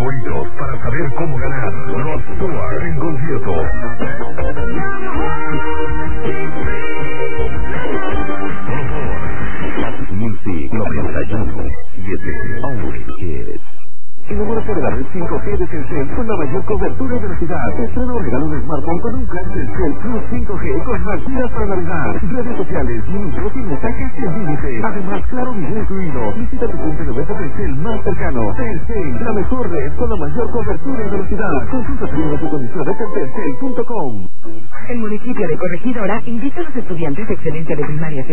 favoritos para saber cómo ganar. Rod Stewart en concierto. Music 91 7 Always Kids. Enamórate de la red 5G de Telcel con la mayor cobertura de la ciudad. Estrena o regalo un smartphone con un plan Telcel Plus 5G con más gigas para navegar, redes sociales, minutos y mensajes sin límite. Además, claro video incluido. Visita tu punto de venta Telcel más cercano. Telcel, la mejor red con la mayor cobertura de la ciudad. Consulta primero tu condiciones en telcel.com. El municipio de Corregidora invita a los estudiantes de excelencia de primaria